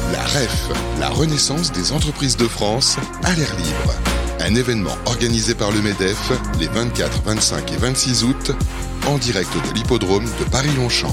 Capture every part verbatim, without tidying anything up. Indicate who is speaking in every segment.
Speaker 1: La R E F, la renaissance des entreprises de France, à l'air libre. Un événement organisé par le MEDEF les vingt-quatre, vingt-cinq et vingt-six août, en direct de l'hippodrome de Paris-Longchamp.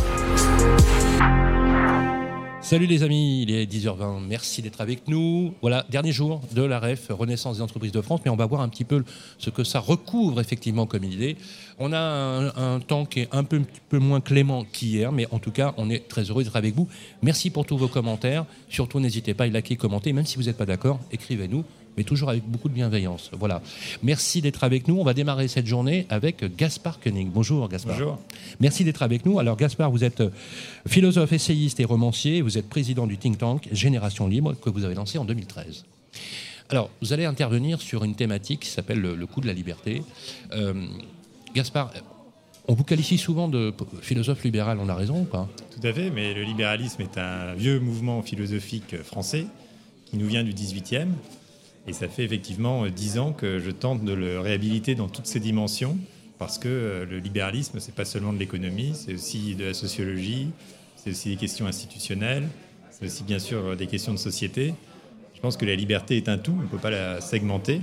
Speaker 2: Salut les amis, il est dix heures vingt, merci d'être avec nous. Voilà, dernier jour de la R E F, Renaissance des entreprises de France, mais on va voir un petit peu ce que ça recouvre effectivement comme idée. On a un, un temps qui est un peu, un petit peu moins clément qu'hier, mais en tout cas, on est très heureux d'être avec vous. Merci pour tous vos commentaires. Surtout, n'hésitez pas à liker, commenter, même si vous n'êtes pas d'accord, écrivez-nous, mais toujours avec beaucoup de bienveillance. Voilà. Merci d'être avec nous. On va démarrer cette journée avec Gaspard Koenig. Bonjour Gaspard.
Speaker 3: Bonjour.
Speaker 2: Merci d'être avec nous. Alors Gaspard, vous êtes philosophe, essayiste et romancier. Vous êtes président du think tank Génération Libre que vous avez lancé en deux mille treize. Alors, vous allez intervenir sur une thématique qui s'appelle le, le coût de la liberté. Euh, Gaspard, on vous qualifie souvent de philosophe libéral. On a raison ou pas ?
Speaker 3: Tout à fait, mais le libéralisme est un vieux mouvement philosophique français qui nous vient du dix-huitième. Et ça fait effectivement dix ans que je tente de le réhabiliter dans toutes ses dimensions, parce que le libéralisme, c'est pas seulement de l'économie, c'est aussi de la sociologie, c'est aussi des questions institutionnelles, c'est aussi bien sûr des questions de société. Je pense que la liberté est un tout, on ne peut pas la segmenter,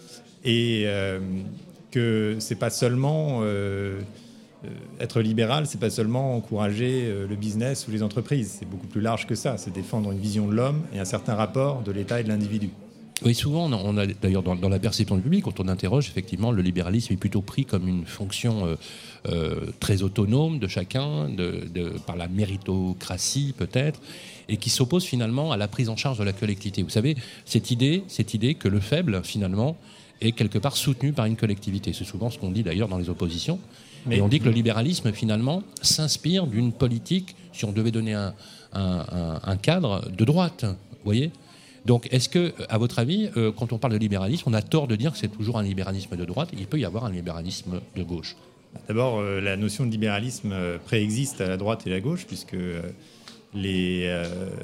Speaker 3: et euh, que c'est pas seulement euh, être libéral, c'est pas seulement encourager le business ou les entreprises, c'est beaucoup plus large que ça, c'est défendre une vision de l'homme et un certain rapport de l'État et de l'individu.
Speaker 2: Oui, souvent, on a d'ailleurs dans, dans la perception du public, quand on interroge, effectivement, le libéralisme est plutôt pris comme une fonction euh, euh, très autonome de chacun, de, de, par la méritocratie peut-être, et qui s'oppose finalement à la prise en charge de la collectivité. Vous savez, cette idée, cette idée que le faible, finalement, est quelque part soutenu par une collectivité. C'est souvent ce qu'on dit d'ailleurs dans les oppositions. Mais et on dit que le libéralisme, finalement, s'inspire d'une politique, si on devait donner un, un, un, un cadre, de droite, vous voyez ? Donc, est-ce que, à votre avis, euh, quand on parle de libéralisme, on a tort de dire que c'est toujours un libéralisme de droite ? Il peut y avoir un libéralisme de gauche.
Speaker 3: D'abord, euh, la notion de libéralisme euh, préexiste à la droite et la gauche, puisque euh, les, euh,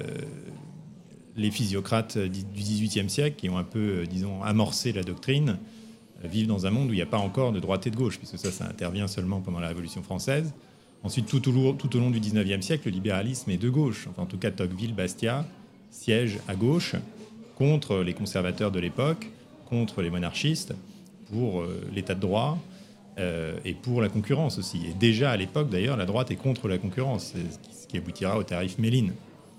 Speaker 3: les physiocrates du dix-huitième siècle, qui ont un peu, euh, disons, amorcé la doctrine, euh, vivent dans un monde où il n'y a pas encore de droite et de gauche, puisque ça, ça intervient seulement pendant la Révolution française. Ensuite, tout au, tout au long du dix-neuvième siècle, le libéralisme est de gauche. Enfin, en tout cas, Tocqueville, Bastia siège à gauche contre les conservateurs de l'époque, contre les monarchistes, pour euh, l'état de droit euh, et pour la concurrence aussi. Et déjà à l'époque, d'ailleurs, la droite est contre la concurrence, ce qui aboutira au tarif Méline.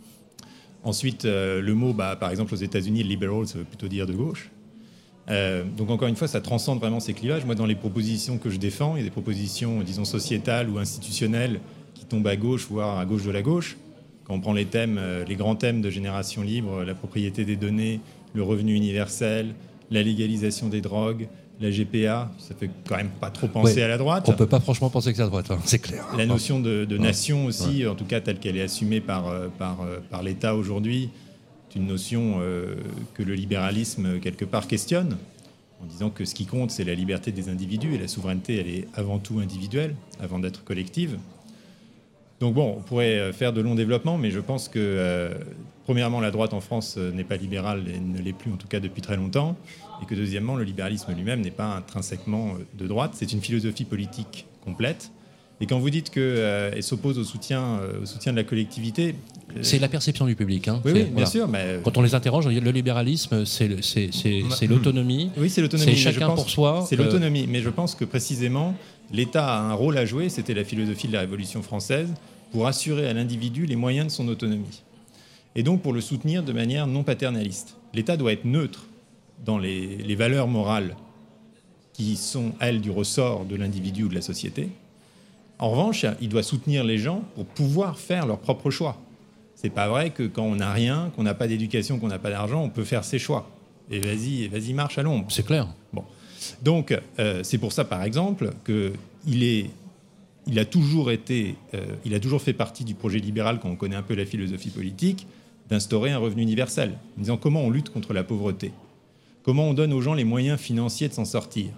Speaker 3: Ensuite, euh, le mot, bah, par exemple, aux États-Unis, liberal, ça veut plutôt dire de gauche. Euh, donc encore une fois, ça transcende vraiment ces clivages. Moi, dans les propositions que je défends, il y a des propositions, disons, sociétales ou institutionnelles qui tombent à gauche, voire à gauche de la gauche. Quand on prend les thèmes, les grands thèmes de Génération Libre, la propriété des données, le revenu universel, la légalisation des drogues, la G P A, ça fait quand même pas trop penser
Speaker 2: ouais,
Speaker 3: à la droite.
Speaker 2: On peut pas franchement penser que c'est à droite, hein, c'est clair.
Speaker 3: La notion de, de nation aussi,
Speaker 2: ouais.
Speaker 3: en tout cas telle qu'elle est assumée par, par, par l'État aujourd'hui, c'est une notion euh, que le libéralisme, quelque part, questionne, en disant que ce qui compte, c'est la liberté des individus, et la souveraineté, elle est avant tout individuelle, avant d'être collective. Donc bon, on pourrait faire de longs développements, mais je pense que, euh, premièrement, la droite en France n'est pas libérale et ne l'est plus, en tout cas, depuis très longtemps, et que, deuxièmement, le libéralisme lui-même n'est pas intrinsèquement de droite. C'est une philosophie politique complète. Et quand vous dites qu'elle euh, s'oppose au soutien, euh, au soutien de la collectivité... Euh...
Speaker 2: C'est la perception du public. Hein.
Speaker 3: Oui, oui, bien
Speaker 2: voilà.
Speaker 3: sûr. Mais...
Speaker 2: Quand on les interroge, on dit le libéralisme, c'est, c'est, c'est, c'est l'autonomie.
Speaker 3: Oui, c'est l'autonomie.
Speaker 2: C'est chacun
Speaker 3: pense,
Speaker 2: pour soi.
Speaker 3: C'est l'autonomie. Mais je pense que, précisément, l'État a un rôle à jouer. C'était la philosophie de la Révolution française, pour assurer à l'individu les moyens de son autonomie. Et donc pour le soutenir de manière non paternaliste. L'État doit être neutre dans les, les valeurs morales qui sont, elles, du ressort de l'individu ou de la société. En revanche, il doit soutenir les gens pour pouvoir faire leurs propres choix. C'est pas vrai que quand on n'a rien, qu'on n'a pas d'éducation, qu'on n'a pas d'argent, on peut faire ses choix. Et vas-y, vas-y marche à l'ombre.
Speaker 2: C'est clair.
Speaker 3: Bon. Donc, euh, c'est pour ça, par exemple, qu'il est... Il a toujours été, euh, il a toujours fait partie du projet libéral, quand on connaît un peu la philosophie politique, d'instaurer un revenu universel, en disant comment on lutte contre la pauvreté, comment on donne aux gens les moyens financiers de s'en sortir.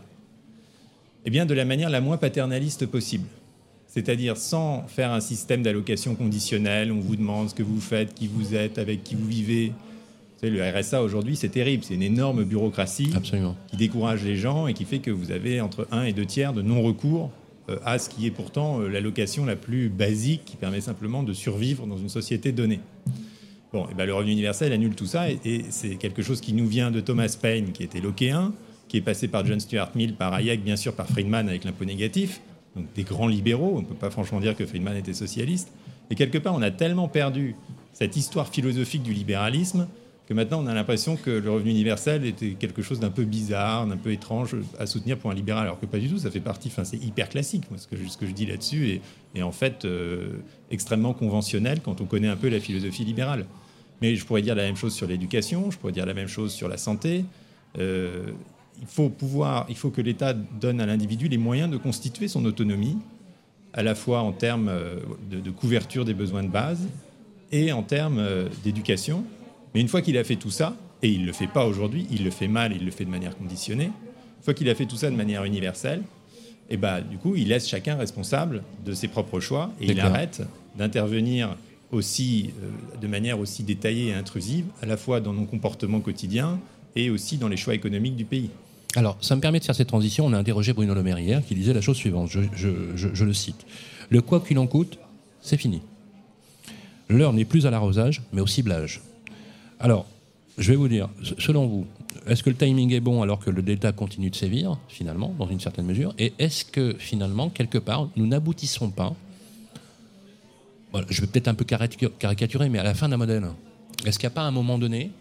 Speaker 3: Eh bien, de la manière la moins paternaliste possible, c'est-à-dire sans faire un système d'allocation conditionnelle, on vous demande ce que vous faites, qui vous êtes, avec qui vous vivez. Vous savez, le R S A aujourd'hui, c'est terrible, c'est une énorme bureaucratie.
Speaker 2: Absolument. Qui
Speaker 3: décourage les gens et qui fait que vous avez entre un et deux tiers de non-recours à ce qui est pourtant l'allocation la plus basique qui permet simplement de survivre dans une société donnée. Bon, et ben, le revenu universel annule tout ça, et, et c'est quelque chose qui nous vient de Thomas Paine, qui était lockéen, qui est passé par John Stuart Mill, par Hayek, bien sûr, par Friedman avec l'impôt négatif, donc des grands libéraux. On ne peut pas franchement dire que Friedman était socialiste. Et quelque part, on a tellement perdu cette histoire philosophique du libéralisme que maintenant, on a l'impression que le revenu universel était quelque chose d'un peu bizarre, d'un peu étrange à soutenir pour un libéral, alors que pas du tout, ça fait partie, enfin, c'est hyper classique, moi, ce, que, ce que je dis là-dessus, et, et en fait euh, extrêmement conventionnel quand on connaît un peu la philosophie libérale. Mais je pourrais dire la même chose sur l'éducation, je pourrais dire la même chose sur la santé. Euh, il faut pouvoir, il faut que l'État donne à l'individu les moyens de constituer son autonomie, à la fois en termes de, de couverture des besoins de base et en termes d'éducation. Mais une fois qu'il a fait tout ça, et il ne le fait pas aujourd'hui, il le fait mal, il le fait de manière conditionnée, une fois qu'il a fait tout ça de manière universelle, et bah, du coup, il laisse chacun responsable de ses propres choix et il arrête d'intervenir aussi, euh, de manière aussi détaillée et intrusive, à la fois dans nos comportements quotidiens et aussi dans les choix économiques du pays.
Speaker 2: Alors, ça me permet de faire cette transition. On a interrogé Bruno Le Maire hier, qui disait la chose suivante, je, je, je, je le cite. « Le quoi qu'il en coûte, c'est fini. L'heure n'est plus à l'arrosage, mais au ciblage. » Alors, je vais vous dire, selon vous, est-ce que le timing est bon alors que le Delta continue de sévir, finalement, dans une certaine mesure? Et est-ce que, finalement, quelque part, nous n'aboutissons pas, voilà, je vais peut-être un peu caricaturer, mais à la fin d'un modèle, est-ce qu'il n'y a pas à un moment donné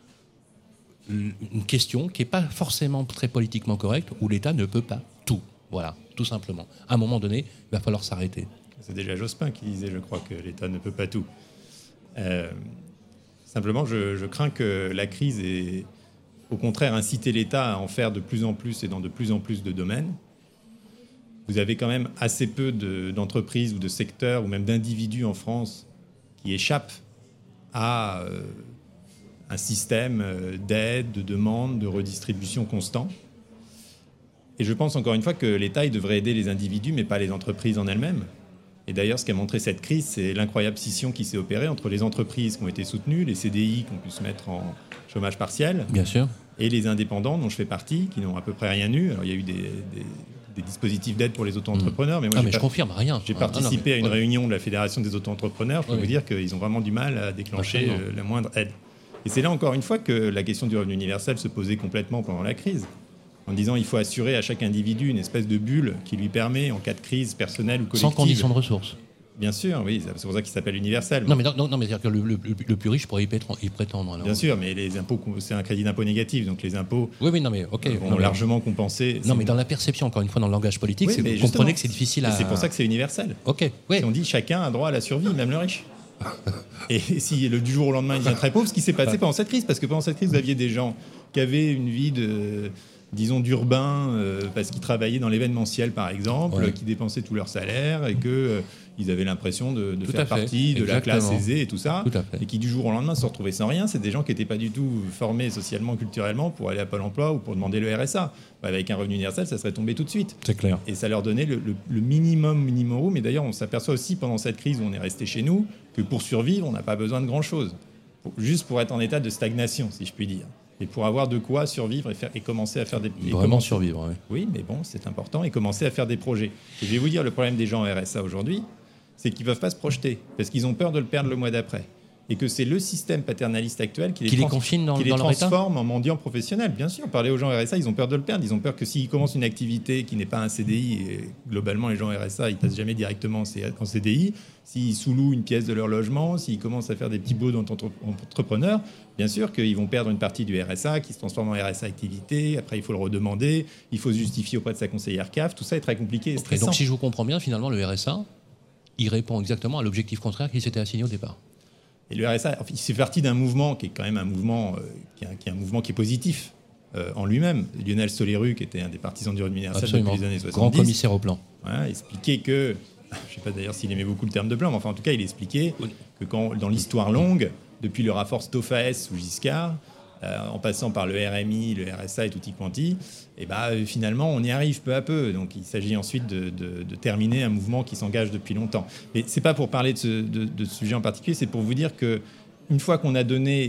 Speaker 2: une question qui n'est pas forcément très politiquement correcte, où l'État ne peut pas tout? Voilà, tout simplement. À un moment donné, il va falloir s'arrêter.
Speaker 3: C'est déjà Jospin qui disait, je crois, que l'État ne peut pas tout. Euh... Simplement, je, je crains que la crise ait, au contraire, incité l'État à en faire de plus en plus et dans de plus en plus de domaines. Vous avez quand même assez peu de, d'entreprises ou de secteurs ou même d'individus en France qui échappent à euh, un système d'aide, de demande, de redistribution constant. Et je pense encore une fois que l'État il devrait aider les individus, mais pas les entreprises en elles-mêmes. Et d'ailleurs, ce qu'a montré cette crise, c'est l'incroyable scission qui s'est opérée entre les entreprises qui ont été soutenues, les C D I qui ont pu se mettre en chômage partiel,
Speaker 2: bien sûr,
Speaker 3: et les indépendants dont je fais partie, qui n'ont à peu près rien eu. Alors, il y a eu des, des, des dispositifs d'aide pour les auto-entrepreneurs, mais moi,
Speaker 2: ah,
Speaker 3: j'ai,
Speaker 2: mais
Speaker 3: pas,
Speaker 2: je confirme rien.
Speaker 3: j'ai participé
Speaker 2: ah, non, mais,
Speaker 3: à une
Speaker 2: ouais.
Speaker 3: réunion de la Fédération des auto-entrepreneurs. Je peux ouais, vous dire qu'ils ont vraiment du mal à déclencher euh, la moindre aide. Et c'est là, encore une fois, que la question du revenu universel se posait complètement pendant la crise, en disant qu'il faut assurer à chaque individu une espèce de bulle qui lui permet, en cas de crise personnelle ou collective...
Speaker 2: Sans condition de ressources.
Speaker 3: Bien sûr, oui, c'est pour ça qu'il s'appelle universel.
Speaker 2: Non, mais, non, non, mais c'est-à-dire que le, le, le plus riche pourrait y prétendre. Alors.
Speaker 3: Bien sûr, mais les impôts, c'est un crédit d'impôt négatif, donc les impôts
Speaker 2: oui, oui, non, mais, okay,
Speaker 3: vont
Speaker 2: non, mais,
Speaker 3: largement compenser.
Speaker 2: Non, mais dans la perception, encore une fois, dans le langage politique, oui, c'est, vous comprenez que c'est difficile à...
Speaker 3: C'est pour ça que c'est universel.
Speaker 2: Ok, oui.
Speaker 3: Si on dit chacun a droit à la survie, même le riche. Et si le, du jour au lendemain il devient très pauvre, ce qui s'est passé pendant cette crise, parce que pendant cette crise, vous aviez des gens qui avaient une vie de... disons d'urbain, euh, parce qu'ils travaillaient dans l'événementiel par exemple, ouais. qui dépensaient tout leur salaire et que euh, ils avaient l'impression de, de faire partie de Exactement. La classe aisée et tout ça, tout et qui du jour au lendemain se retrouvaient sans rien. C'est des gens qui n'étaient pas du tout formés socialement, culturellement pour aller à Pôle emploi ou pour demander le R S A. Bah, avec un revenu universel, ça serait tombé tout de suite.
Speaker 2: C'est clair.
Speaker 3: Et ça leur donnait le, le, le minimum minimum. Mais d'ailleurs, on s'aperçoit aussi pendant cette crise où on est resté chez nous que pour survivre, on n'a pas besoin de grand-chose. Pour, juste pour être en état de stagnation, si je puis dire. Et pour avoir de quoi survivre et, faire, et commencer à faire des...
Speaker 2: Vraiment
Speaker 3: commencer,
Speaker 2: survivre, oui.
Speaker 3: Oui, mais bon, c'est important. Et commencer à faire des projets. Et je vais vous dire, le problème des gens en R S A aujourd'hui, c'est qu'ils ne peuvent pas se projeter, parce qu'ils ont peur de le perdre le mois d'après. Et que c'est le système paternaliste actuel qui les,
Speaker 2: qui
Speaker 3: trans-
Speaker 2: les confine dans,
Speaker 3: qui
Speaker 2: dans
Speaker 3: les
Speaker 2: leur
Speaker 3: transforme
Speaker 2: état
Speaker 3: en mendiants professionnels. Bien sûr, parler aux gens R S A, ils ont peur de le perdre. Ils ont peur que s'ils commencent une activité qui n'est pas un C D I, et globalement, les gens R S A, ils ne passent jamais directement en C D I, s'ils sous-louent une pièce de leur logement, s'ils commencent à faire des petits bouts d'entrepreneurs, bien sûr qu'ils vont perdre une partie du R S A qui se transforme en R S A activité. Après, il faut le redemander, il faut se justifier auprès de sa conseillère C A F. Tout ça est très compliqué et stressant.
Speaker 2: Et donc, si je vous comprends bien, finalement, le R S A, il répond exactement à l'objectif contraire qui s'était assigné au départ.
Speaker 3: Et le R S A, il fait partie d'un mouvement qui est quand même un mouvement, euh, qui, est un, qui est un mouvement qui est positif euh, en lui-même. Lionel Soleru, qui était un des partisans du revenu universel depuis les années soixante-dix,
Speaker 2: grand commissaire au plan.
Speaker 3: Voilà, expliquait que, je ne sais pas d'ailleurs s'il aimait beaucoup le terme de plan, mais enfin en tout cas, il expliquait oui. que quand, dans l'histoire longue, depuis le rapport Stoffaes sous Giscard, euh, en passant par le R M I, le R S A et tutti quanti, et bah, euh, finalement, on y arrive peu à peu. Donc, il s'agit ensuite de, de, de terminer un mouvement qui s'engage depuis longtemps. Mais ce n'est pas pour parler de ce, de, de ce sujet en particulier, c'est pour vous dire qu'une fois qu'on a donné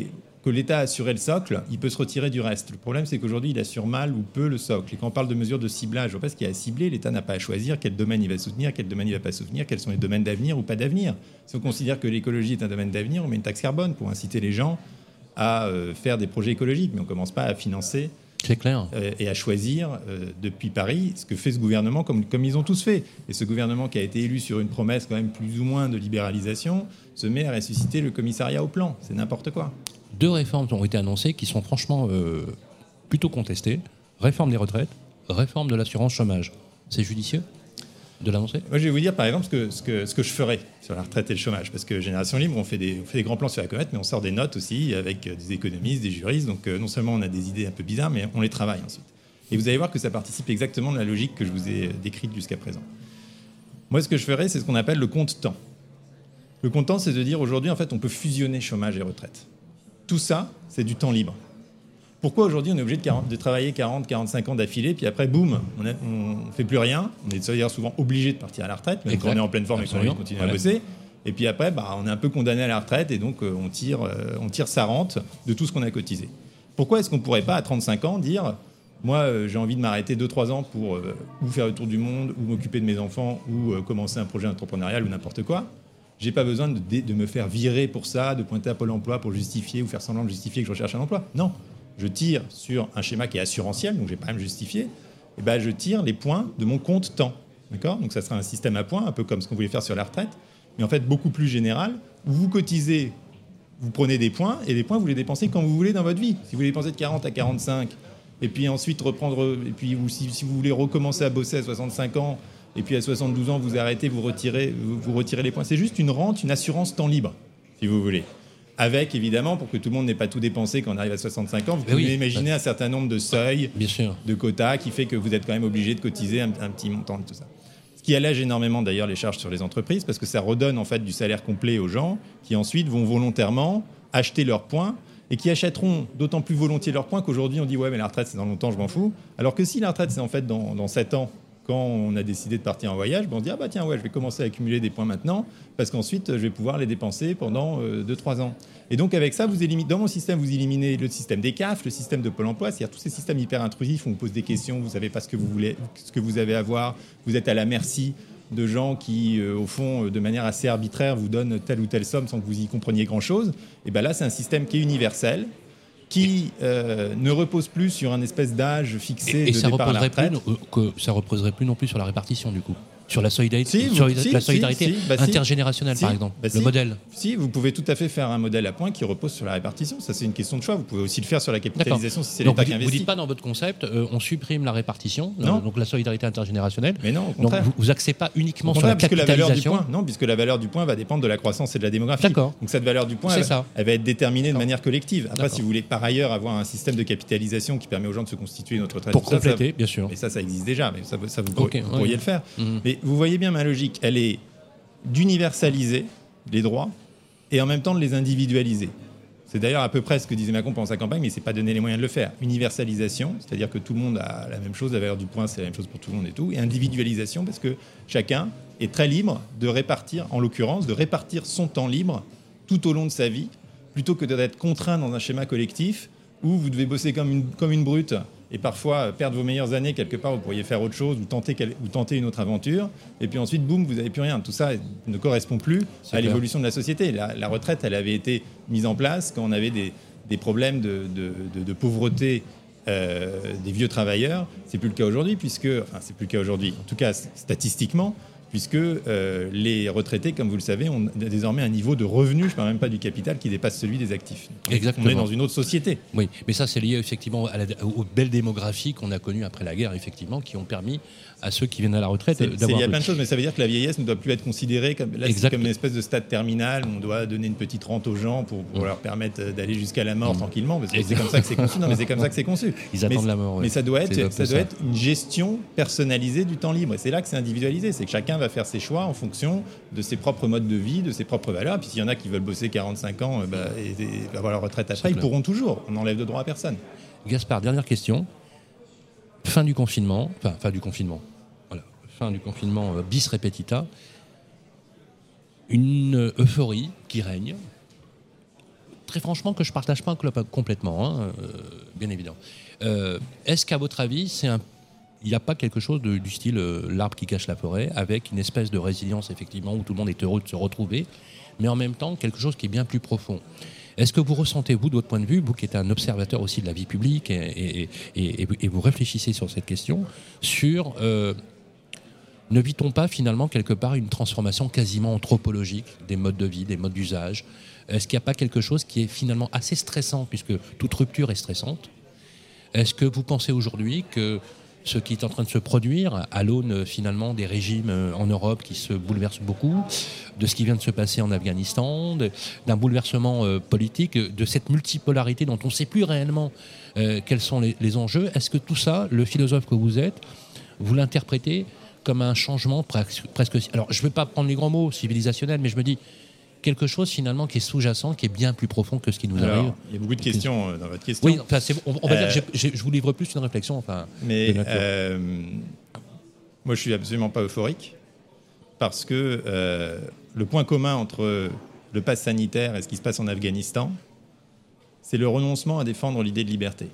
Speaker 3: que l'État a assuré le socle, il peut se retirer du reste. Le problème, c'est qu'aujourd'hui, il assure mal ou peu le socle. Et quand on parle de mesures de ciblage, je ne vois pas ce qu'il y a à cibler. L'État n'a pas à choisir quel domaine il va soutenir, quel domaine il ne va pas soutenir, quels sont les domaines d'avenir ou pas d'avenir. Si on considère que l'écologie est un domaine d'avenir, on met une taxe carbone pour inciter les gens à euh, faire des projets écologiques. Mais on ne commence pas à financer
Speaker 2: C'est clair.
Speaker 3: euh, et à choisir euh, depuis Paris ce que fait ce gouvernement, comme, comme ils ont tous fait. Et ce gouvernement qui a été élu sur une promesse quand même plus ou moins de libéralisation se met à ressusciter le commissariat au plan. C'est n'importe quoi.
Speaker 2: Deux réformes ont été annoncées qui sont franchement euh, plutôt contestées. Réforme des retraites, réforme de l'assurance chômage. C'est judicieux de l'annoncer ?
Speaker 3: Moi, je vais vous dire, par exemple, ce que, ce, que, ce que je ferais sur la retraite et le chômage. Parce que Génération Libre, on fait des, on fait des grands plans sur la comète, mais on sort des notes aussi avec des économistes, des juristes. Donc, euh, non seulement on a des idées un peu bizarres, mais on les travaille ensuite. Et vous allez voir que ça participe exactement de la logique que je vous ai décrite jusqu'à présent. Moi, ce que je ferais, c'est ce qu'on appelle le compte temps. Le compte temps, c'est de dire, aujourd'hui, en fait, on peut fusionner chômage et retraite. Tout ça, c'est du temps libre. Pourquoi aujourd'hui on est obligé de, quarante, de travailler quarante, quarante-cinq ans d'affilée, puis après, boum, on ne fait plus rien. On est d'ailleurs souvent obligé de partir à la retraite, même exact. Quand on est en pleine forme Absolument. Et qu'on continue voilà. à bosser. Et puis après, bah, on est un peu condamné à la retraite et donc euh, on, tire, euh, on tire sa rente de tout ce qu'on a cotisé. Pourquoi est-ce qu'on ne pourrait pas, à trente-cinq ans, dire « Moi, euh, j'ai envie de m'arrêter deux trois ans pour euh, ou faire le tour du monde, ou m'occuper de mes enfants, ou euh, commencer un projet entrepreneurial ou n'importe quoi ». J'ai pas besoin de, de me faire virer pour ça, de pointer à Pôle emploi pour justifier ou faire semblant de justifier que je recherche un emploi. Non, je tire sur un schéma qui est assurantiel, donc je n'ai pas à me justifier. Et ben, je tire les points de mon compte temps. D'accord ? Donc ça sera un système à points, un peu comme ce qu'on voulait faire sur la retraite, mais en fait beaucoup plus général, où vous cotisez, vous prenez des points, et les points, vous les dépensez quand vous voulez dans votre vie. Si vous les dépensez de quarante à quarante-cinq, et puis ensuite reprendre, et puis ou si, si vous voulez recommencer à bosser à soixante-cinq ans, et puis à soixante-douze ans, vous arrêtez, vous retirez, vous, vous retirez les points. C'est juste une rente, une assurance temps libre, si vous voulez. Avec, évidemment, pour que tout le monde n'ait pas tout dépensé quand on arrive à soixante-cinq ans, vous pouvez oui, imaginer bah, un certain nombre de seuils, de quotas, qui fait que vous êtes quand même obligé de cotiser un, un petit montant de tout ça. Ce qui allège énormément, d'ailleurs, les charges sur les entreprises, parce que ça redonne, en fait, du salaire complet aux gens, qui ensuite vont volontairement acheter leurs points, et qui achèteront d'autant plus volontiers leurs points qu'aujourd'hui, on dit « Ouais, mais la retraite, c'est dans longtemps, je m'en fous ». Alors que si la retraite, c'est en fait dans, dans sept ans, quand on a décidé de partir en voyage, ben on se dit « Ah bah tiens, ouais, je vais commencer à accumuler des points maintenant, parce qu'ensuite, je vais pouvoir les dépenser pendant euh, deux trois ans. » Et donc, avec ça, vous éliminez, dans mon système, vous éliminez le système des C A F, le système de Pôle emploi, c'est-à-dire tous ces systèmes hyper intrusifs où on pose des questions, vous ne savez pas ce que vous voulez, ce que vous avez à voir, vous êtes à la merci de gens qui, euh, au fond, de manière assez arbitraire, vous donnent telle ou telle somme sans que vous y compreniez grand-chose. Et bien là, c'est un système qui est universel, qui euh, ne repose plus sur un espèce d'âge fixé
Speaker 2: et, et
Speaker 3: de
Speaker 2: ça
Speaker 3: départ à la retraite.
Speaker 2: Plus, que ça ne reposerait plus non plus sur la répartition, du coup. Sur la solidarité,
Speaker 3: si,
Speaker 2: sur
Speaker 3: vous,
Speaker 2: la
Speaker 3: si,
Speaker 2: solidarité
Speaker 3: si, bah
Speaker 2: intergénérationnelle,
Speaker 3: si,
Speaker 2: par exemple,
Speaker 3: bah
Speaker 2: le
Speaker 3: si,
Speaker 2: modèle.
Speaker 3: Si, vous pouvez tout à fait faire un modèle à points qui repose sur la répartition. Ça, c'est une question de choix. Vous pouvez aussi le faire sur la capitalisation. Si c'est l'État qui investit.
Speaker 2: Vous ne dites pas dans votre concept, euh, on supprime la répartition,
Speaker 3: non.
Speaker 2: euh, donc la solidarité intergénérationnelle.
Speaker 3: Mais non, au
Speaker 2: contraire. Donc vous n'axez pas uniquement sur la
Speaker 3: puisque
Speaker 2: capitalisation.
Speaker 3: La valeur du point, non, puisque la valeur du point va dépendre de la croissance et de la démographie.
Speaker 2: D'accord.
Speaker 3: Donc cette valeur du point, elle, elle va être déterminée D'accord. de manière collective. Après, D'accord. si vous voulez par ailleurs avoir un système de capitalisation qui permet aux gens de se constituer une autre retraite.
Speaker 2: Pour compléter,
Speaker 3: ça, ça,
Speaker 2: bien sûr.
Speaker 3: Et ça, ça existe déjà. Mais ça, ça vous, okay, vous pourriez
Speaker 2: oui.
Speaker 3: le faire.
Speaker 2: Mmh.
Speaker 3: Mais vous voyez bien ma logique. Elle est d'universaliser les droits et en même temps de les individualiser. C'est d'ailleurs à peu près ce que disait Macron pendant sa campagne, mais il ne s'est pas donné les moyens de le faire. Universalisation, c'est-à-dire que tout le monde a la même chose, la valeur du point, c'est la même chose pour tout le monde et tout. Et individualisation, parce que chacun est très libre de répartir, en l'occurrence, de répartir son temps libre tout au long de sa vie, plutôt que d'être contraint dans un schéma collectif où vous devez bosser comme une, comme une brute et parfois perdre vos meilleures années quelque part, vous pourriez faire autre chose ou tenter, ou tenter une autre aventure, et puis ensuite, boum, vous n'avez plus rien. Tout ça ne correspond plus C'est à clair. l'évolution de la société. La, la retraite, elle avait été mise en place quand on avait des, des problèmes de, de, de, de pauvreté euh, des vieux travailleurs. C'est plus le cas aujourd'hui, puisque... Enfin, c'est plus le cas aujourd'hui, en tout cas statistiquement, puisque euh, les retraités, comme vous le savez, ont désormais un niveau de revenu, je ne parle même pas du capital, qui dépasse celui des actifs.
Speaker 2: Exactement.
Speaker 3: On est dans une autre société.
Speaker 2: Oui, mais ça, c'est lié effectivement à la, aux belles démographies qu'on a connues après la guerre, effectivement, qui ont permis à ceux qui viennent à la retraite
Speaker 3: c'est,
Speaker 2: d'avoir...
Speaker 3: Il y a plein de choses, mais ça veut dire que la vieillesse ne doit plus être considérée comme, là, c'est comme une espèce de stade terminal où on doit donner une petite rente aux gens pour, pour mmh. leur permettre d'aller jusqu'à la mort mmh. tranquillement, parce que Exactement. c'est comme ça que c'est conçu. Non, mais c'est comme ça que c'est conçu.
Speaker 2: Ils
Speaker 3: mais,
Speaker 2: attendent la mort.
Speaker 3: Mais
Speaker 2: ouais.
Speaker 3: ça doit, être, ça
Speaker 2: ça.
Speaker 3: doit être une gestion personnalisée du temps libre. Et c'est là que c'est individualisé. C'est que chacun va faire ses choix en fonction de ses propres modes de vie, de ses propres valeurs. Puis s'il y en a qui veulent bosser quarante-cinq ans bah, et, et avoir leur retraite après, ils pourront toujours. On n'enlève de droit à personne.
Speaker 2: Gaspard, dernière question. Fin du confinement, enfin fin du confinement, voilà, fin du confinement euh, bis repetita. Une euphorie qui règne, très franchement que je ne partage pas complètement, hein, euh, bien évidemment. Euh, est-ce qu'à votre avis, c'est un il n'y a pas quelque chose de, du style euh, l'arbre qui cache la forêt, avec une espèce de résilience, effectivement, où tout le monde est heureux de se retrouver, mais en même temps, quelque chose qui est bien plus profond. Est-ce que vous ressentez, vous, de votre point de vue, vous qui êtes un observateur aussi de la vie publique, et, et, et, et vous réfléchissez sur cette question, sur... Euh, ne vit-on pas, finalement, quelque part, une transformation quasiment anthropologique des modes de vie, des modes d'usage ? Est-ce qu'il n'y a pas quelque chose qui est finalement assez stressant, puisque toute rupture est stressante ? Est-ce que vous pensez aujourd'hui que ce qui est en train de se produire à l'aune finalement des régimes en Europe qui se bouleversent beaucoup, de ce qui vient de se passer en Afghanistan, de, d'un bouleversement euh, politique, de cette multipolarité dont on ne sait plus réellement euh, quels sont les, les enjeux, est-ce que tout ça, le philosophe que vous êtes, vous l'interprétez comme un changement presque... presque alors je ne veux pas prendre les grands mots civilisationnels, mais je me dis quelque chose finalement qui est sous-jacent, qui est bien plus profond que ce qui nous
Speaker 3: Alors,
Speaker 2: arrive.
Speaker 3: Il y a beaucoup de questions euh, dans votre question.
Speaker 2: Oui, enfin, c'est, on, on va
Speaker 3: euh,
Speaker 2: dire, j'ai, j'ai, je vous livre plus une réflexion. Enfin,
Speaker 3: mais euh, moi, je suis absolument pas euphorique parce que euh, le point commun entre le pass sanitaire et ce qui se passe en Afghanistan, c'est le renoncement à défendre l'idée de liberté.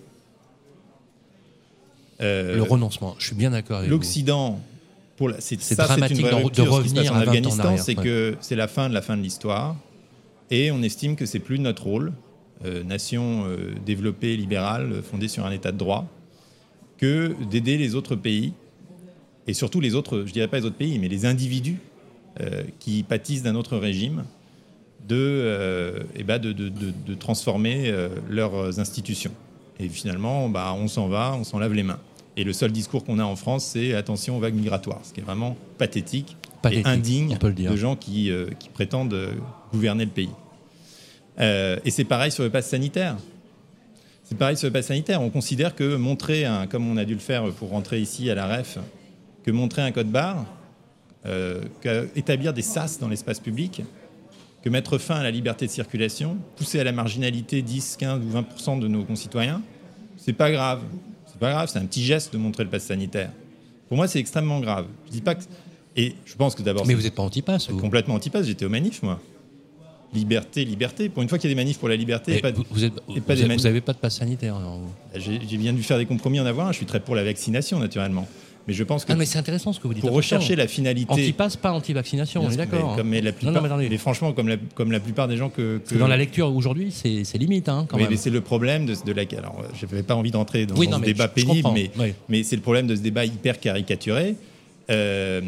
Speaker 2: Euh, le renoncement, je suis bien d'accord avec
Speaker 3: l'Occident, vous. Pour la, c'est,
Speaker 2: c'est
Speaker 3: ça,
Speaker 2: dramatique
Speaker 3: c'est une vraie rupture,
Speaker 2: de revenir
Speaker 3: ce qui se passe en Afghanistan,
Speaker 2: arrière,
Speaker 3: c'est
Speaker 2: ouais.
Speaker 3: que c'est la fin de la fin de l'histoire, et on estime que c'est plus notre rôle, euh, nation euh, développée, libérale, fondée sur un État de droit, que d'aider les autres pays, et surtout les autres, je dirais pas les autres pays, mais les individus euh, qui pâtissent d'un autre régime, de, euh, et bah de, de, de, de transformer euh, leurs institutions. Et finalement, bah, on s'en va, on s'en lave les mains. Et le seul discours qu'on a en France, c'est attention aux vagues migratoires, ce qui est vraiment pathétique, pathétique et indigne de gens qui, euh, qui prétendent euh, gouverner le pays. Euh, et c'est pareil sur le pass sanitaire. C'est pareil sur le pass sanitaire. On considère que montrer, un, comme on a dû le faire pour rentrer ici à la R E F, que montrer un code barre, euh, établir des sas dans l'espace public, que mettre fin à la liberté de circulation, pousser à la marginalité dix, quinze ou vingt pour cent de nos concitoyens, c'est pas grave. C'est pas grave, c'est un petit geste de montrer le pass sanitaire. Pour moi, c'est extrêmement grave. Je dis pas que... Et je pense que d'abord...
Speaker 2: Mais vous n'êtes pas anti-pass, vous ?
Speaker 3: Complètement anti-pass, j'étais aux manifs, moi. Liberté, liberté. Pour une fois qu'il y a des manifs pour la liberté... Et pas,
Speaker 2: vous n'avez pas, manif... pas de pass sanitaire, alors vous...
Speaker 3: j'ai, j'ai bien dû faire des compromis en avoir un. Je suis très pour la vaccination, naturellement. Mais je pense que...
Speaker 2: Ah, mais c'est intéressant ce que vous dites.
Speaker 3: Pour rechercher la finalité...
Speaker 2: Anti-pass, pas anti-vaccination, on est d'accord.
Speaker 3: Mais, comme, mais, la plupart, non, non, mais, mais franchement, comme la, comme la plupart des gens que... que...
Speaker 2: Dans la lecture aujourd'hui, c'est, c'est limite, hein, quand
Speaker 3: oui,
Speaker 2: même.
Speaker 3: Mais c'est le problème de, de la... Alors, je n'avais pas envie d'entrer dans,
Speaker 2: oui,
Speaker 3: dans
Speaker 2: non,
Speaker 3: ce
Speaker 2: mais
Speaker 3: débat
Speaker 2: je,
Speaker 3: pénible,
Speaker 2: je
Speaker 3: mais,
Speaker 2: oui.
Speaker 3: mais c'est le problème de ce débat hyper caricaturé. Euh,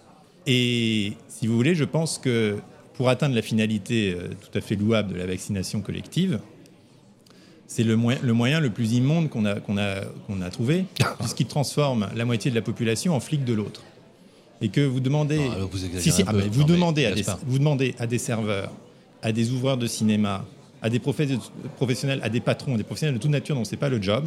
Speaker 3: et si vous voulez, je pense que pour atteindre la finalité euh, tout à fait louable de la vaccination collective, c'est le, moyen, le moyen le plus immonde qu'on a, qu'on a, qu'on a trouvé, puisqu'il transforme la moitié de la population en flic de l'autre. Et que vous demandez,
Speaker 2: non, vous,
Speaker 3: si, si,
Speaker 2: ah,
Speaker 3: mais vous,
Speaker 2: non,
Speaker 3: demandez
Speaker 2: mais,
Speaker 3: à des, vous demandez à des serveurs, à des ouvreurs de cinéma, à des professionnels, à des patrons, à des professionnels de toute nature dont ce n'est pas le job,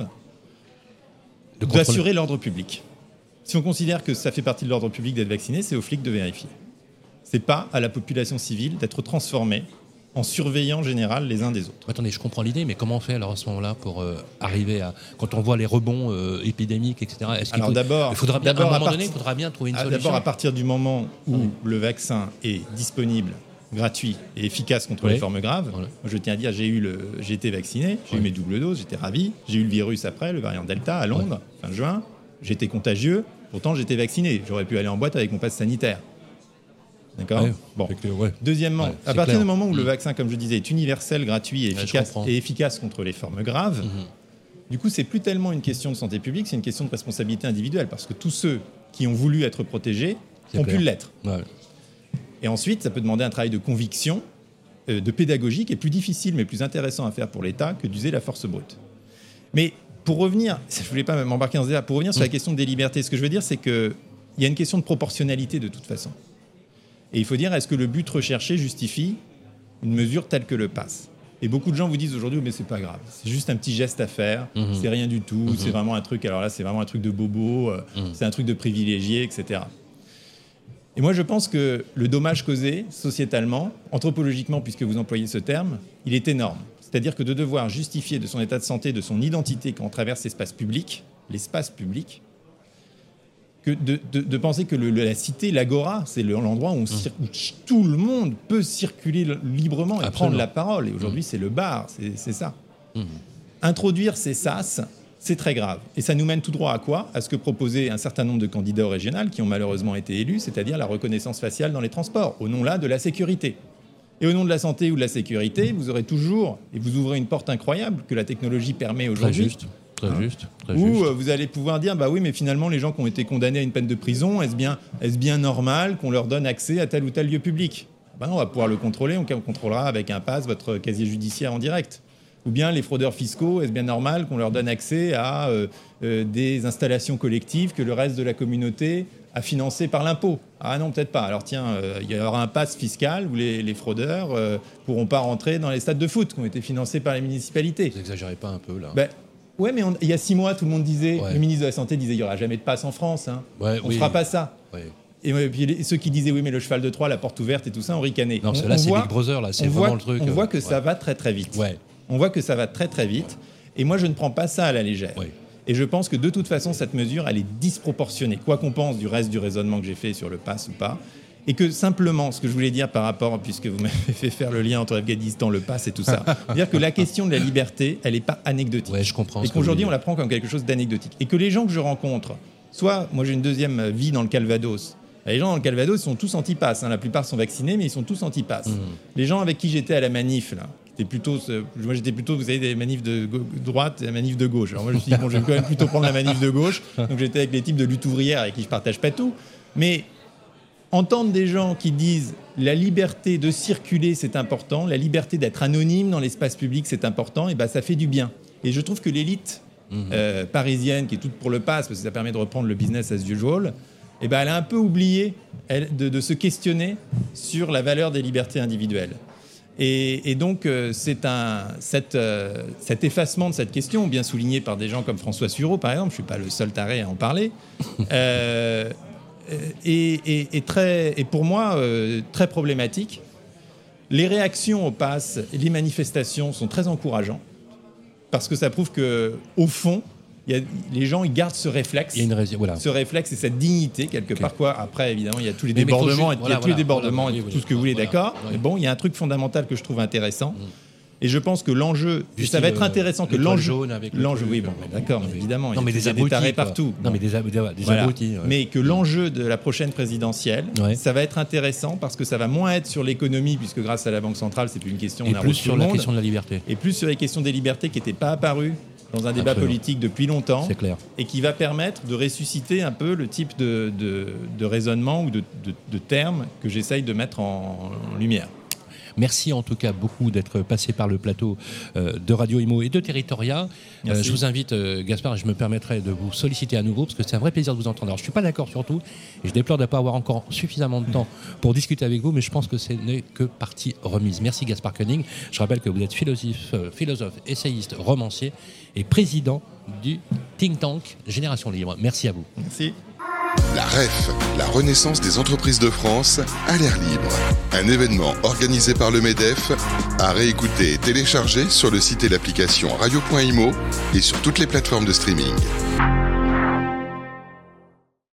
Speaker 3: de d'assurer l'ordre public. Si on considère que ça fait partie de l'ordre public d'être vacciné, c'est aux flics de vérifier. C'est pas à la population civile d'être transformée en surveillant général les uns des autres.
Speaker 2: Attendez, je comprends l'idée, mais comment on fait alors à ce moment-là pour euh, arriver à... Quand on voit les rebonds euh, épidémiques, et cetera, est-ce qu'il
Speaker 3: alors
Speaker 2: faut,
Speaker 3: d'abord,
Speaker 2: il faudra bien,
Speaker 3: d'abord,
Speaker 2: à un moment
Speaker 3: part...
Speaker 2: donné, il faudra bien trouver une
Speaker 3: ah,
Speaker 2: solution.
Speaker 3: D'abord, à partir du moment où
Speaker 2: oui.
Speaker 3: le vaccin est disponible, gratuit et efficace contre oui. les formes graves, voilà. Moi, je tiens à dire, j'ai, eu le... j'ai été vacciné, j'ai oui. eu mes doubles doses, j'étais ravi, j'ai eu le virus après, le variant Delta, à Londres, oui. fin juin, j'étais contagieux, pourtant j'étais vacciné, j'aurais pu aller en boîte avec mon passe sanitaire. D'accord
Speaker 2: ouais,
Speaker 3: bon.
Speaker 2: que, ouais.
Speaker 3: Deuxièmement,
Speaker 2: ouais,
Speaker 3: à partir
Speaker 2: clair.
Speaker 3: du moment où
Speaker 2: mmh.
Speaker 3: le vaccin, comme je disais, est universel, gratuit et efficace,
Speaker 2: ouais,
Speaker 3: et efficace contre les formes graves, mmh. du coup, c'est plus tellement une question de santé publique, c'est une question de responsabilité individuelle, parce que tous ceux qui ont voulu être protégés c'est ont clair. pu l'être.
Speaker 2: Ouais.
Speaker 3: Et ensuite, ça peut demander un travail de conviction, euh, de pédagogie, qui est plus difficile, mais plus intéressant à faire pour l'État que d'user la force brute. Mais pour revenir, je ne voulais pas m'embarquer dans ce débat, pour revenir mmh. sur la question des libertés, ce que je veux dire, c'est qu'il y a une question de proportionnalité de toute façon. Et il faut dire, est-ce que le but recherché justifie une mesure telle que le pass ? Et beaucoup de gens vous disent aujourd'hui, mais c'est pas grave, c'est juste un petit geste à faire, mmh. c'est rien du tout, mmh. c'est vraiment un truc, alors là, c'est vraiment un truc de bobo, mmh. c'est un truc de privilégié, et cetera. Et moi, je pense que le dommage causé, sociétalement, anthropologiquement, puisque vous employez ce terme, il est énorme. C'est-à-dire que de devoir justifier de son état de santé, de son identité quand on traverse l'espace public, l'espace public, que de, de, de penser que le, la cité, l'agora, c'est l'endroit où, on cir- où tout le monde peut circuler librement et Absolument. prendre la parole. Et aujourd'hui, mmh. c'est le bar, c'est, c'est ça. Mmh. Introduire ces sas, c'est très grave. Et ça nous mène tout droit à quoi ? À ce que proposaient un certain nombre de candidats au régional qui ont malheureusement été élus, c'est-à-dire la reconnaissance faciale dans les transports, au nom là de la sécurité. Et au nom de la santé ou de la sécurité, vous aurez toujours, et vous ouvrez une porte incroyable que la technologie permet aujourd'hui.
Speaker 2: Très juste. Très hein, juste. Très
Speaker 3: où
Speaker 2: juste.
Speaker 3: vous allez pouvoir dire, bah oui, mais finalement, les gens qui ont été condamnés à une peine de prison, est-ce bien, est-ce bien normal qu'on leur donne accès à tel ou tel lieu public ? Ben, on va pouvoir le contrôler, on contrôlera avec un pass votre casier judiciaire en direct. Ou bien les fraudeurs fiscaux, est-ce bien normal qu'on leur donne accès à euh, euh, des installations collectives que le reste de la communauté a financées par l'impôt ? Ah non, peut-être pas. Alors tiens, euh, il y aura un pass fiscal où les, les fraudeurs ne euh, pourront pas rentrer dans les stades de foot qui ont été financés par les municipalités.
Speaker 2: Vous n'exagérez pas un peu là
Speaker 3: ben, Ouais, mais on, il y a six mois, tout le monde disait, ouais. le ministre de la Santé disait, il n'y aura jamais de passe en France. Hein. Ouais, on ne oui. fera pas ça. Ouais. Et, et puis les, ceux qui disaient, oui, mais le cheval de Troie, la porte ouverte et tout ça, on ricanait.
Speaker 2: Non,
Speaker 3: on,
Speaker 2: là,
Speaker 3: on
Speaker 2: c'est
Speaker 3: voit,
Speaker 2: Big Brother, là, c'est vraiment
Speaker 3: voit,
Speaker 2: le truc.
Speaker 3: On
Speaker 2: euh,
Speaker 3: voit que
Speaker 2: ouais.
Speaker 3: ça va très, très vite.
Speaker 2: Ouais.
Speaker 3: On voit que ça va très, très vite. Et moi, je ne prends pas ça à la légère. Ouais. Et je pense que de toute façon, cette mesure, elle est disproportionnée. Quoi qu'on pense du reste du raisonnement que j'ai fait sur le pass ou pas. Et que simplement, ce que je voulais dire par rapport, puisque vous m'avez fait faire le lien entre Afghanistan, le pass et tout ça, dire que la question de la liberté, elle n'est pas anecdotique.
Speaker 2: Ouais, je comprends.
Speaker 3: Et qu'aujourd'hui, on la prend comme quelque chose d'anecdotique. Et que les gens que je rencontre, soit, moi j'ai une deuxième vie dans le Calvados, les gens dans le Calvados, ils sont tous anti-pass. Hein. La plupart sont vaccinés, mais ils sont tous anti-pass. Mmh. Les gens avec qui j'étais à la manif, là, C'était plutôt, moi j'étais plutôt, vous savez, des manifs de droite et des manifs de gauche. Alors moi je me suis dit, bon, je vais quand même plutôt prendre la manif de gauche. Donc j'étais avec les types de lutte ouvrière avec qui je partage pas tout. Mais entendre des gens qui disent la liberté de circuler c'est important, la liberté d'être anonyme dans l'espace public c'est important, et ben ça fait du bien. Et je trouve que l'élite mmh. euh, parisienne qui est toute pour le pass parce que ça permet de reprendre le business as usual, et ben elle a un peu oublié elle, de, de se questionner sur la valeur des libertés individuelles. Et, et donc, euh, c'est un, cette, euh, cet effacement de cette question, bien souligné par des gens comme François Sureau, par exemple, je ne suis pas le seul taré à en parler, euh, et, et, et, très, et pour moi, euh, très problématique. Les réactions au pass et les manifestations sont très encourageantes, parce que ça prouve qu'au fond, il y a, les gens ils gardent ce réflexe,
Speaker 2: il y a une raison, voilà.
Speaker 3: ce réflexe et cette dignité quelque okay. part quoi. Après évidemment il y a tous les
Speaker 2: mais
Speaker 3: débordements,
Speaker 2: mais
Speaker 3: il y a
Speaker 2: voilà,
Speaker 3: tous
Speaker 2: voilà,
Speaker 3: les débordements
Speaker 2: voilà,
Speaker 3: et
Speaker 2: oui,
Speaker 3: tout
Speaker 2: oui,
Speaker 3: ce que vous voulez,
Speaker 2: voilà,
Speaker 3: d'accord.
Speaker 2: oui.
Speaker 3: Mais bon, il y a un truc fondamental que je trouve intéressant. Mm. Et je pense que l'enjeu,
Speaker 2: Juste
Speaker 3: ça va être intéressant que l'enjeu,
Speaker 2: l'enjeu,
Speaker 3: oui, bon, d'accord, mais évidemment,
Speaker 2: non,
Speaker 3: il y a
Speaker 2: mais
Speaker 3: des,
Speaker 2: des abrutis,
Speaker 3: tarés partout.
Speaker 2: Non, mais des, ab- des
Speaker 3: voilà.
Speaker 2: abrutis. Ouais.
Speaker 3: Mais que l'enjeu de la prochaine présidentielle, ouais. ça va être intéressant parce que ça va moins être sur l'économie, puisque grâce à la Banque centrale, c'est plus une question.
Speaker 2: Et plus sur la question de la liberté.
Speaker 3: Et plus sur les questions des libertés qui n'étaient pas apparues dans un débat
Speaker 2: Absolument.
Speaker 3: politique depuis longtemps,
Speaker 2: c'est clair.
Speaker 3: Et qui va permettre de ressusciter un peu le type de, de, de raisonnement ou de, de, de termes que j'essaye de mettre en, en lumière.
Speaker 2: Merci en tout cas beaucoup d'être passé par le plateau euh, de Radio Imo et de Territoria. Euh, je vous invite, euh, Gaspard, et je me permettrai de vous solliciter à nouveau parce que c'est un vrai plaisir de vous entendre. Alors, je ne suis pas d'accord sur tout et je déplore de ne pas avoir encore suffisamment de temps pour discuter avec vous, mais je pense que ce n'est que partie remise. Merci Gaspard Koenig. Je rappelle que vous êtes philosophe, euh, philosophe, essayiste, romancier et président du think tank Génération Libre. Merci à vous.
Speaker 3: Merci.
Speaker 1: La R E F, la Renaissance des entreprises de France, à l'air libre. Un événement organisé par le MEDEF, à réécouter et télécharger sur le site et l'application radio point imo et sur toutes les plateformes de streaming.